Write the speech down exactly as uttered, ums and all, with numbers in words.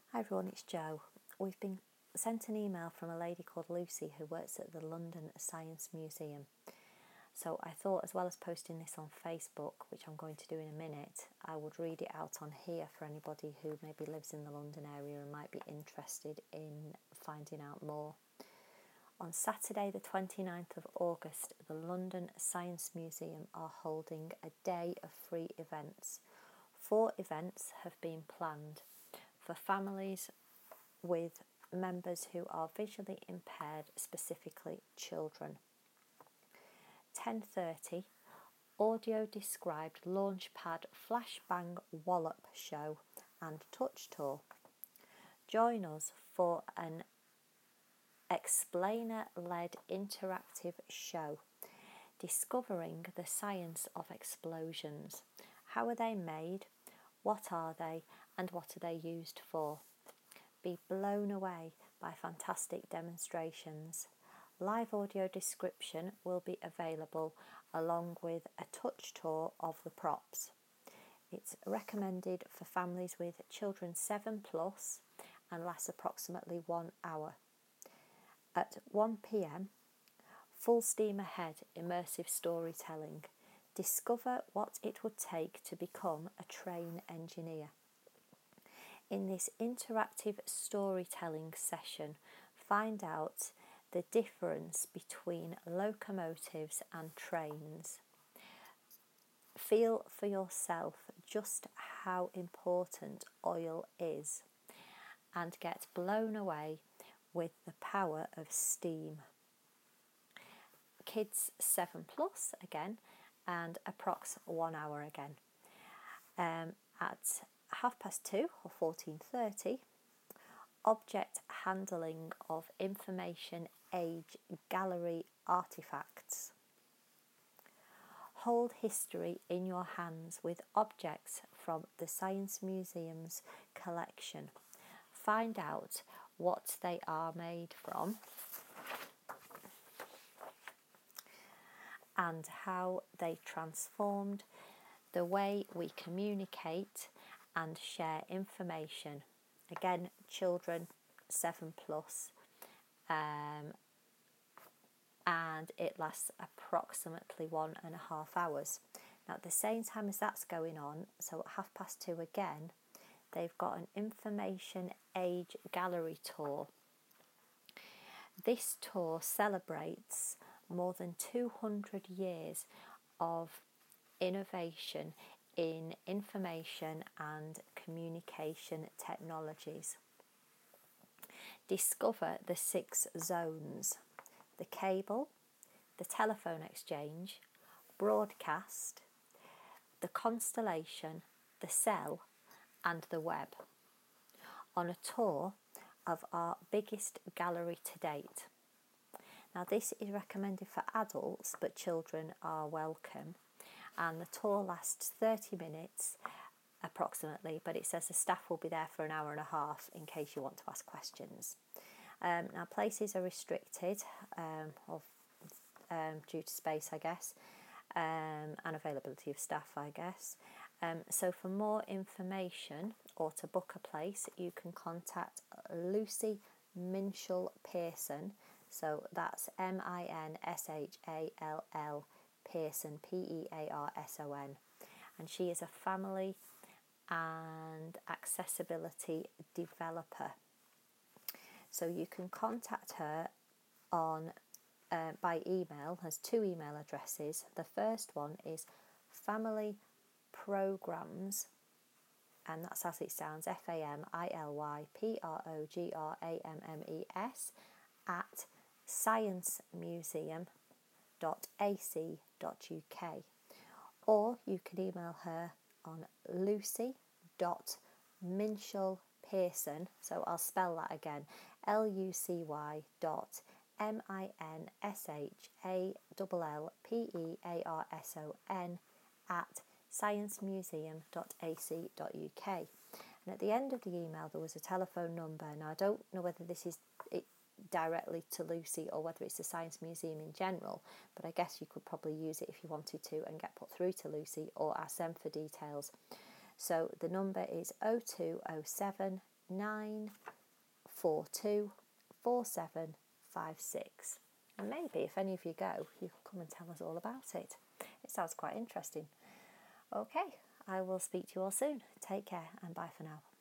Hi everyone, it's Jo. We've been sent an email from a lady called Lucy who works at the London Science Museum. So I thought, as well as posting this on Facebook, which I'm going to do in a minute, I would read it out on here for anybody who maybe lives in the London area and might be interested in finding out more. On Saturday the twenty-ninth of August, the London Science Museum are holding a day of free events. Four events have been planned for families with members who are visually impaired, specifically children. ten thirty, audio described Launchpad Flashbang Wallop Show and Touch Tour. Join us for an explainer-led interactive show discovering the science of explosions. How are they made? What are they? And what are they used for? Be blown away by fantastic demonstrations. Live audio description will be available along with a touch tour of the props. It's recommended for families with children seven plus and lasts approximately one hour. At one p m, full steam ahead immersive storytelling. Discover what it would take to become a train engineer. In this interactive storytelling session, find out the difference between locomotives and trains. Feel for yourself just how important oil is and get blown away with the power of steam. Kids seven plus again and approx one hour again. Um, at half past two or fourteen thirty, object handling of information age gallery artifacts. Hold history in your hands with objects from the Science Museum's collection. Find out what they are made from and how they transformed the way we communicate and share information. Again, children seven plus, um, and it lasts approximately one and a half hours. Now, at the same time as that's going on, so at half past two again, they've got an information age gallery tour. This tour celebrates more than two hundred years of innovation in information and communication technologies. Discover the six zones: the cable, the telephone exchange, broadcast, the constellation, the cell, and the web, on a tour of our biggest gallery to date. Now, this is recommended for adults, but children are welcome, and the tour lasts thirty minutes approximately, but it says the staff will be there for an hour and a half in case you want to ask questions. Um, now, places are restricted um, of, um, due to space, I guess, um, and availability of staff, I guess. Um, so for more information or to book a place, you can contact Lucy Minshall Pearson. So that's M I N S H A L L Pearson, P E A R S O N. And she is a family and accessibility developer. So you can contact her on uh, by email. Has two email addresses. The first one is family programs, and that's as it sounds, F A M I L Y P R O G R A M M E S, at science museum dot a c dot u k, or you can email her on lucy dot minshall pearson, so I'll spell that again, L U C Y dot M I N S H A L L P E A R S O N at science museum dot a c dot u k. And at the end of the email there was a telephone number. Now, I don't know whether this is it directly to Lucy or whether it's the Science Museum in general, but I guess you could probably use it if you wanted to and get put through to Lucy, or ask them for details. So the number is oh two oh seven nine four two four seven five six. And maybe if any of you go, you can come and tell us all about it. It sounds quite interesting. Okay, I will speak to you all soon. Take care and bye for now.